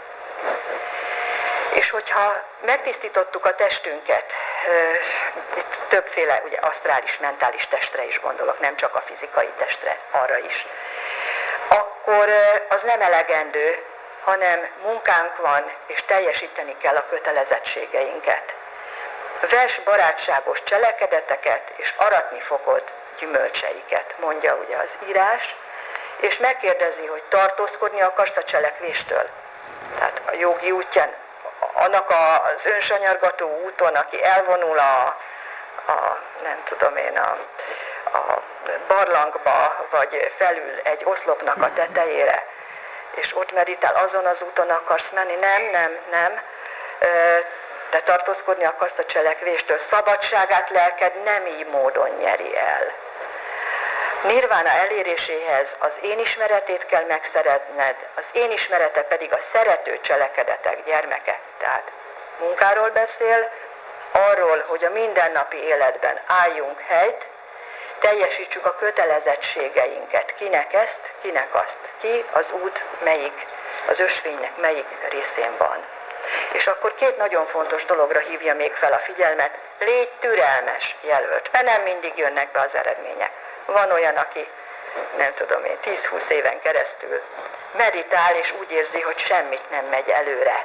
És hogyha megtisztítottuk a testünket, itt többféle, ugye asztrális, mentális testre is gondolok, nem csak a fizikai testre, arra is, akkor az nem elegendő, hanem munkánk van, és teljesíteni kell a kötelezettségeinket. Vess barátságos cselekedeteket, és aratni fogod gyümölcseiket, mondja ugye az írás, és megkérdezi, hogy tartózkodni akarsz a cselekvéstől. Tehát a jogi útján, annak az önsanyargató úton, aki elvonul a, a nem tudom én, a, a barlangba, vagy felül egy oszlopnak a tetejére, és ott meditál, azon az úton akarsz menni. Nem, nem, nem. Te tartózkodni akarsz a cselekvéstől. Szabadságát lelked nem így módon nyeri el. Nirvána eléréséhez az én ismeretét kell megszeretned, az én ismerete pedig a szerető cselekedetek gyermeke. Tehát munkáról beszél, arról, hogy a mindennapi életben álljunk helyt, teljesítsük a kötelezettségeinket. Kinek ezt, kinek azt. Ki az út melyik, az ösvénynek melyik részén van. És akkor két nagyon fontos dologra hívja még fel a figyelmet. Légy türelmes, jelölt, mert nem mindig jönnek be az eredmények. Van olyan, aki, nem tudom én, tíz-húsz éven keresztül meditál, és úgy érzi, hogy semmit nem megy előre.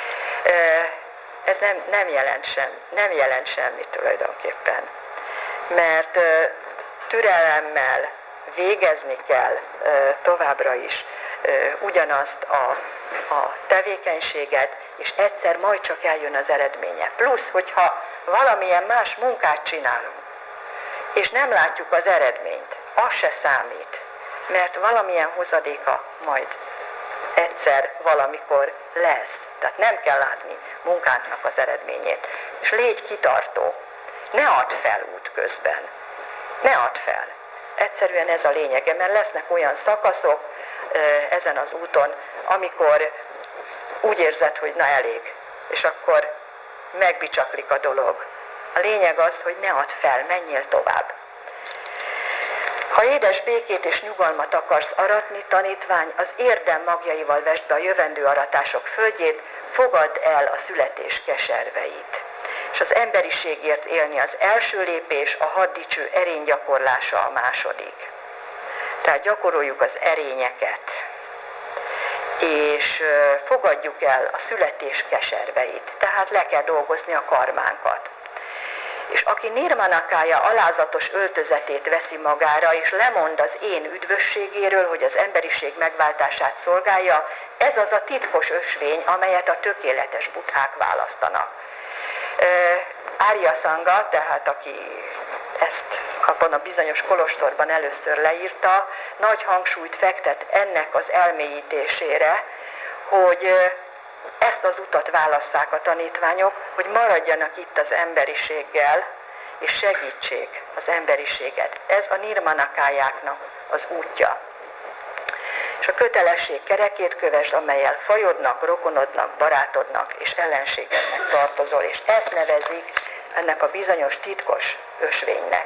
Ez nem, nem, jelent, sem, nem jelent semmit tulajdonképpen. Mert türelemmel végezni kell továbbra is ugyanazt a, a tevékenységet, és egyszer majd csak eljön az eredménye. Plusz, hogyha valamilyen más munkát csinálunk, és nem látjuk az eredményt, az se számít, mert valamilyen hozadéka majd egyszer, valamikor lesz. Tehát nem kell látni munkánknak az eredményét. És légy kitartó. Ne add fel útközben. Ne add fel. Egyszerűen ez a lényege, mert lesznek olyan szakaszok ezen az úton, amikor úgy érzed, hogy na elég, és akkor megbicsaklik a dolog. A lényeg az, hogy ne add fel, menjél tovább. Ha édes békét és nyugalmat akarsz aratni, tanítvány, az érdem magjaival vesd be a jövendő aratások földjét, fogadd el a születés keserveit. És az emberiségért élni az első lépés, a haddicső erény gyakorlása a második. Tehát gyakoroljuk az erényeket, és fogadjuk el a születés keserveit. Tehát le kell dolgozni a karmánkat. És aki nirmanakája alázatos öltözetét veszi magára, és lemond az én üdvösségéről, hogy az emberiség megváltását szolgálja, ez az a titkos ösvény, amelyet a tökéletes buddhák választanak. Árya Szanga, tehát aki ezt abban a bizonyos kolostorban először leírta, nagy hangsúlyt fektet ennek az elmélyítésére, hogy ezt az utat válasszák a tanítványok, hogy maradjanak itt az emberiséggel, és segítsék az emberiséget. Ez a nirmanakájáknak az útja. És a kötelesség kerekét kövesd, amellyel fajodnak, rokonodnak, barátodnak és ellenségednek tartozol, és ezt nevezik ennek a bizonyos titkos ösvénynek.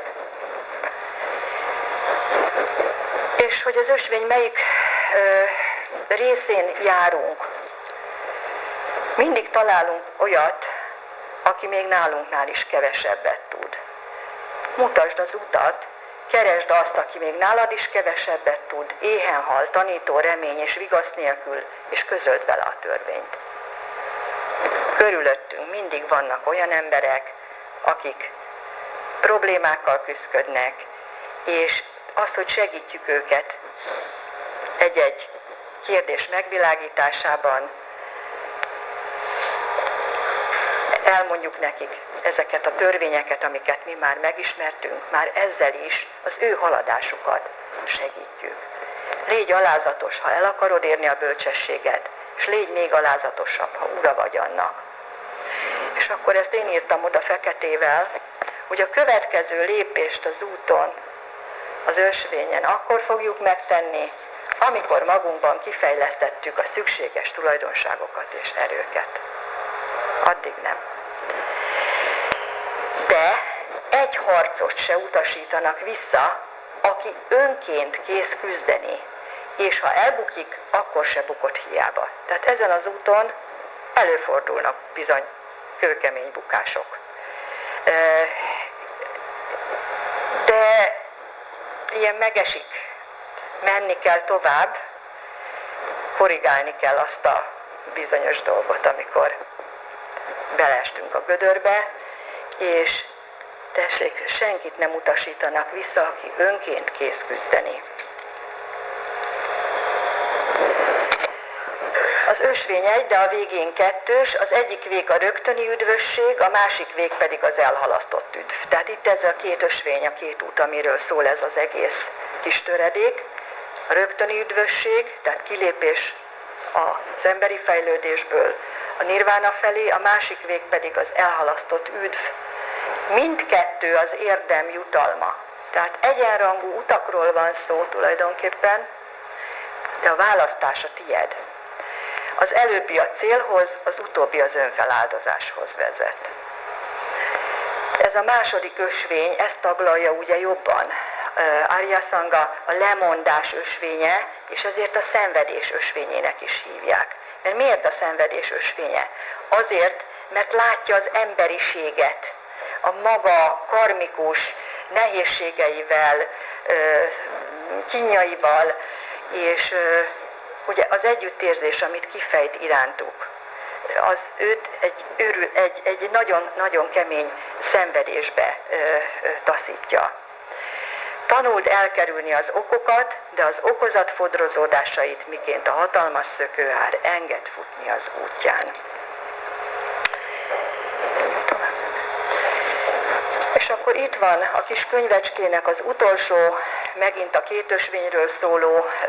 És hogy az ösvény melyik ö, részén járunk, mindig találunk olyat, aki még nálunknál is kevesebbet tud. Mutasd az utat, keresd azt, aki még nálad is kevesebbet tud, éhen hal, tanító, remény és vigasz nélkül, és közöld vele a törvényt. Körülöttünk mindig vannak olyan emberek, akik problémákkal küszködnek, és az, hogy segítjük őket egy-egy kérdés megvilágításában, elmondjuk nekik ezeket a törvényeket, amiket mi már megismertünk, már ezzel is az ő haladásukat segítjük. Légy alázatos, ha el akarod érni a bölcsességet, és légy még alázatosabb, ha ura vagy annak. És akkor ezt én írtam oda feketével, hogy a következő lépést az úton, az ösvényen akkor fogjuk megtenni, amikor magunkban kifejlesztettük a szükséges tulajdonságokat és erőket. Addig nem. De egy harcot se utasítanak vissza, aki önként kész küzdeni, és ha elbukik, akkor se bukott hiába. Tehát ezen az úton előfordulnak bizony kőkemény bukások. De ilyen megesik, menni kell tovább, korrigálni kell azt a bizonyos dolgot, amikor beleestünk a gödörbe, és tessék, senkit nem utasítanak vissza, aki önként kész küzdeni. Az ösvény egy, de a végén kettős, az egyik vég a rögtöni üdvösség, a másik vég pedig az elhalasztott üdv. Tehát itt ez a két ösvény, a két út, amiről szól ez az egész kis töredék. A rögtöni üdvösség, tehát kilépés az emberi fejlődésből a nirvána felé, a másik vég pedig az elhalasztott üdv. Mindkettő az érdem jutalma. Tehát egyenrangú utakról van szó tulajdonképpen, de a választás a tied. Az előbbi a célhoz, az utóbbi az önfeláldozáshoz vezet. Ez a második ösvény, ezt taglalja ugye jobban Árya Szanga, a lemondás ösvénye, és ezért a szenvedés ösvényének is hívják. Mert miért a szenvedés ösvénye? Azért, mert látja az emberiséget, a maga karmikus nehézségeivel, kínjaival, és ugye az együttérzés, amit kifejt irántuk, az őt egy, őrül, egy, egy nagyon, nagyon kemény szenvedésbe taszítja. Tanuld elkerülni az okokat, de az okozat fodrozódásait, miként a hatalmas szökőár, enged futni az útján. És akkor itt van a kis könyvecskének az utolsó, megint a két ösvényről szóló ö,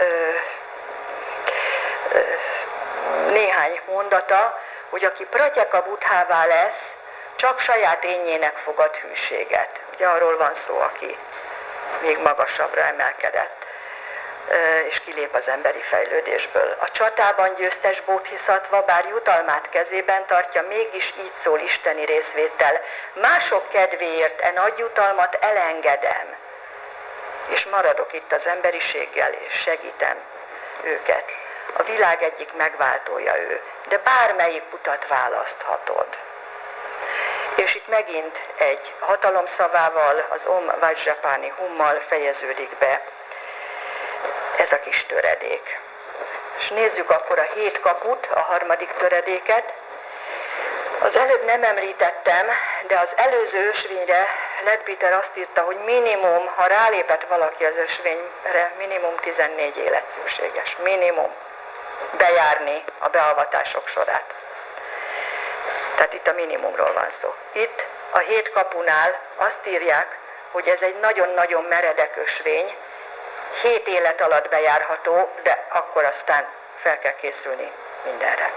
ö, néhány mondata, hogy aki pratyeka buddhává lesz, csak saját énjének fogad hűséget. Ugye arról van szó, aki még magasabbra emelkedett, és kilép az emberi fejlődésből. A csatában győztes bodhisattva, bár jutalmát kezében tartja, mégis így szól isteni részvétel. Mások kedvéért e nagy jutalmat elengedem, és maradok itt az emberiséggel, és segítem őket. A világ egyik megváltója ő, de bármelyik utat választhatod. És itt megint egy hatalomszavával, az Om Vajrapáni hummal fejeződik be ez a kis töredék. És nézzük akkor a hét kaput, a harmadik töredéket. Az előbb nem említettem, de az előző ösvényre Leadbeater azt írta, hogy minimum, ha rálépett valaki az ösvényre, minimum tizennégy élet szükséges. Minimum bejárni a beavatások sorát. Tehát itt a minimumról van szó. Itt a hét kapunál azt írják, hogy ez egy nagyon-nagyon meredek ösvény, hét élet alatt bejárható, de akkor aztán fel kell készülni mindenre.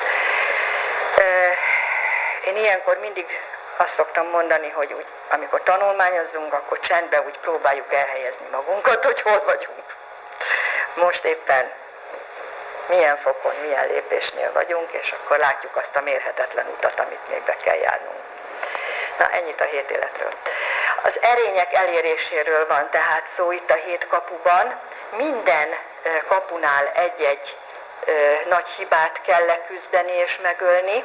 Én ilyenkor mindig azt szoktam mondani, hogy úgy, amikor tanulmányozunk, akkor csendben úgy próbáljuk elhelyezni magunkat, hogy hol vagyunk. Most éppen milyen fokon, milyen lépésnél vagyunk, és akkor látjuk azt a mérhetetlen utat, amit még be kell járnunk. Na, ennyit a hét életről. Az erények eléréséről van tehát szó itt a hét kapuban. Minden kapunál egy-egy nagy hibát kell leküzdeni és megölni,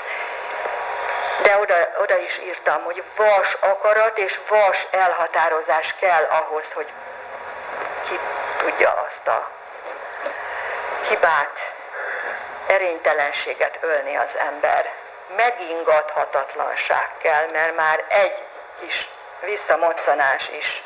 de oda, oda is írtam, hogy vas akarat és vas elhatározás kell ahhoz, hogy ki tudja azt a hibát, erénytelenséget ölni az ember. Megingathatatlanság kell, mert már egy kis visszamoccanás is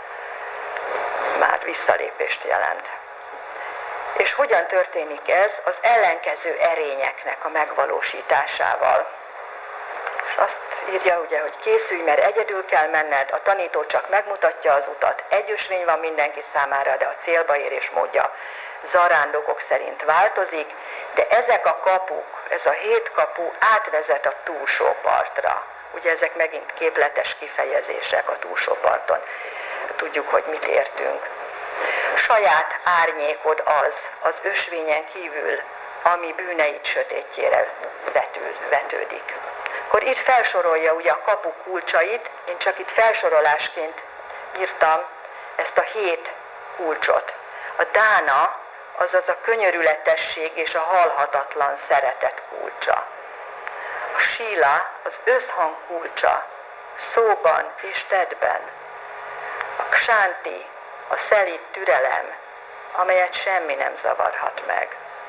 már visszalépést jelent. És hogyan történik ez? Az ellenkező erényeknek a megvalósításával. És azt írja ugye, hogy készülj, mert egyedül kell menned, a tanító csak megmutatja az utat. Egy ösvény van mindenki számára, de a célba érés módja zarándokok szerint változik, de ezek a kapuk, ez a hét kapu átvezet a túlsó partra. Ugye ezek megint képletes kifejezések a túlsó parton. Tudjuk, hogy mit értünk. Saját árnyékod az, az ösvényen kívül, ami bűneid sötétjére vetül, vetődik. Akkor itt felsorolja ugye a kapu kulcsait, én csak itt felsorolásként írtam ezt a hét kulcsot. A dána, azaz a könyörületesség és a halhatatlan szeretet kulcsa. A síla az összhang kulcsa, szóban és tettben. A ksánti, a szelíd türelem, amelyet semmi nem zavarhat meg.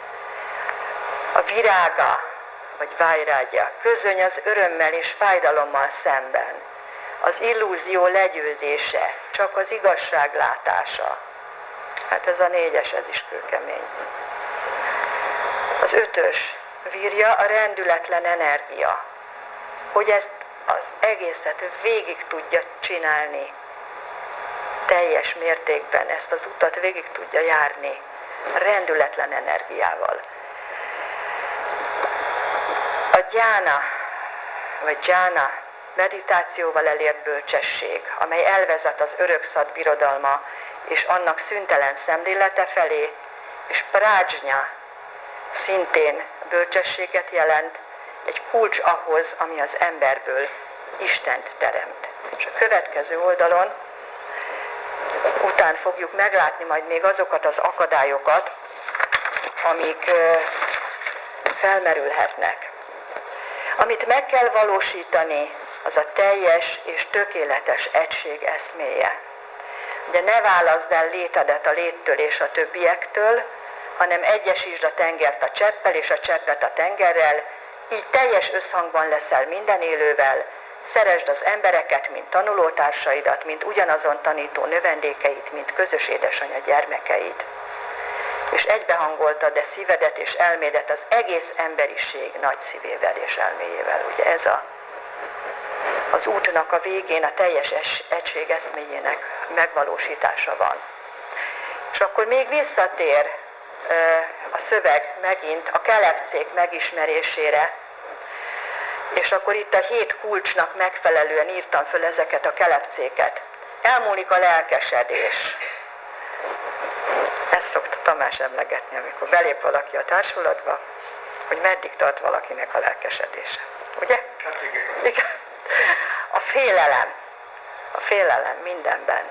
A virága, vagy vájrágya, közöny az örömmel és fájdalommal szemben. Az illúzió legyőzése, csak az igazság látása. Hát ez a négyes, ez is kőkemény. Az ötös, virja, a rendületlen energia. Hogy ezt az egészet végig tudja csinálni, teljes mértékben, ezt az utat végig tudja járni, rendületlen energiával. A gyána, vagy gyána, meditációval elért bölcsesség, amely elvezet az örökszat birodalma és annak szüntelen szemlélete felé, és prádzsnya szintén bölcsességet jelent, egy kulcs ahhoz, ami az emberből Istent teremt. És a következő oldalon után fogjuk meglátni majd még azokat az akadályokat, amik felmerülhetnek. Amit meg kell valósítani, az a teljes és tökéletes egység eszméje. Ugye ne válaszd el létedet a léttől és a többiektől, hanem egyesítsd a tengert a cseppel és a cseppet a tengerrel, így teljes összhangban leszel minden élővel, szeresd az embereket, mint tanulótársaidat, mint ugyanazon tanító növendékeit, mint közös édesanyja gyermekeit. És egybehangoltad de szívedet és elmédet az egész emberiség nagy szívével és elméjével. Ugye ez a, az útnak a végén a teljes es, egység eszméjének megvalósítása van. És akkor még visszatér a szöveg megint a kelepcék megismerésére, és akkor itt a hét kulcsnak megfelelően írtam föl ezeket a kelepcéket. Elmúlik a lelkesedés. Ezt szokta Tamás emlegetni, amikor belép valaki a társulatba, hogy meddig tart valakinek a lelkesedése. Ugye? Igen. A félelem. A félelem mindenben.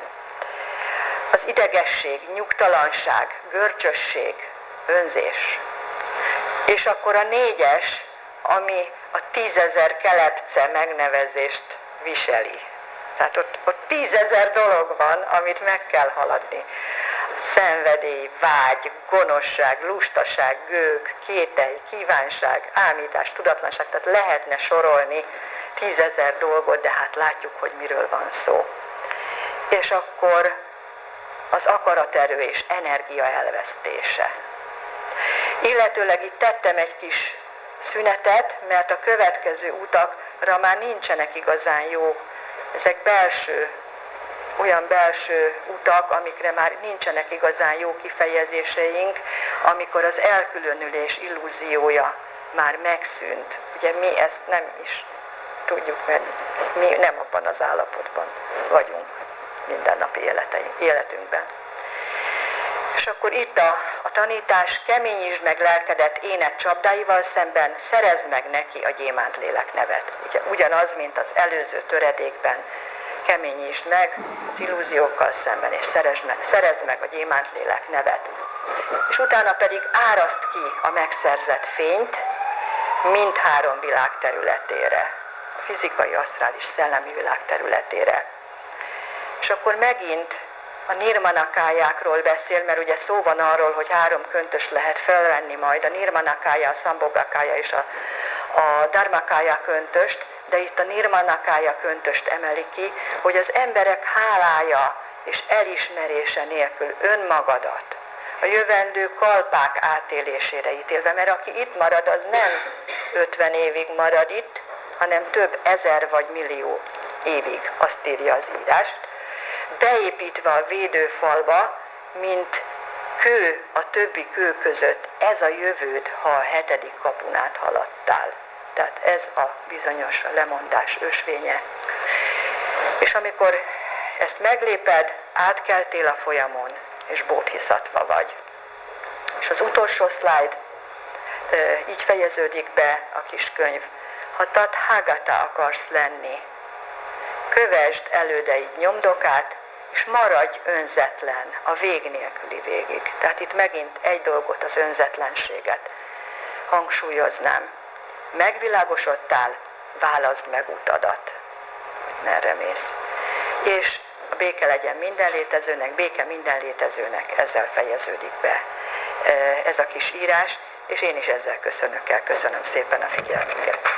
Az idegesség, nyugtalanság, görcsösség, önzés. És akkor a négyes, ami a tízezer kelepce megnevezést viseli. Tehát ott, ott tízezer dolog van, amit meg kell haladni. Szenvedély, vágy, gonoszság, lustaság, gőg, kételj, kívánság, ámítás, tudatlanság, tehát lehetne sorolni tízezer dolgot, de hát látjuk, hogy miről van szó. És akkor az akaraterő és energia elvesztése. Illetőleg itt tettem egy kis szünetet, mert a következő utakra már nincsenek igazán jó, ezek belső, olyan belső utak, amikre már nincsenek igazán jó kifejezéseink, amikor az elkülönülés illúziója már megszűnt. Ugye mi ezt nem is tudjuk, mert mi nem abban az állapotban vagyunk mindennapi életünkben. És akkor itt a, a tanítás, keményítsd meg lelkedet ének csapdáival szemben, szerezd meg neki a gyémánt lélek nevet. Ugye, ugyanaz, mint az előző töredékben, keményítsd meg az illúziókkal szemben, és szerezd meg, szerezd meg a gyémánt lélek nevet. És utána pedig áraszt ki a megszerzett fényt mindhárom világ területére, a fizikai, asztrális, szellemi világ területére. És akkor megint a nirmanakájákról beszél, mert ugye szó van arról, hogy három köntöst lehet felvenni majd, a nirmanakája, a szambogakája és a, a dharmakája köntöst, de itt a nirmanakája köntöst emeli ki, hogy az emberek hálája és elismerése nélkül önmagadat a jövendő kalpák átélésére ítélve, mert aki itt marad, az nem ötven évig marad itt, hanem több ezer vagy millió évig, azt írja az írás, beépítve a védőfalba, mint kő a többi kő között, ez a jövőd, ha a hetedik kapun át haladtál. Tehát ez a bizonyos lemondás ösvénye. És amikor ezt megléped, átkeltél a folyamon, és bódhiszatva vagy. És az utolsó szlájd, így fejeződik be a kis könyv. Ha tathagata akarsz lenni, kövesd elődeid nyomdokát, és maradj önzetlen a vég nélküli végig. Tehát itt megint egy dolgot, az önzetlenséget hangsúlyoznám. Megvilágosodtál, válaszd meg utadat, hogy merre mész. És a béke legyen minden létezőnek, béke minden létezőnek, ezzel fejeződik be ez a kis írás, és én is ezzel köszönök el. Köszönöm szépen a figyelmüket.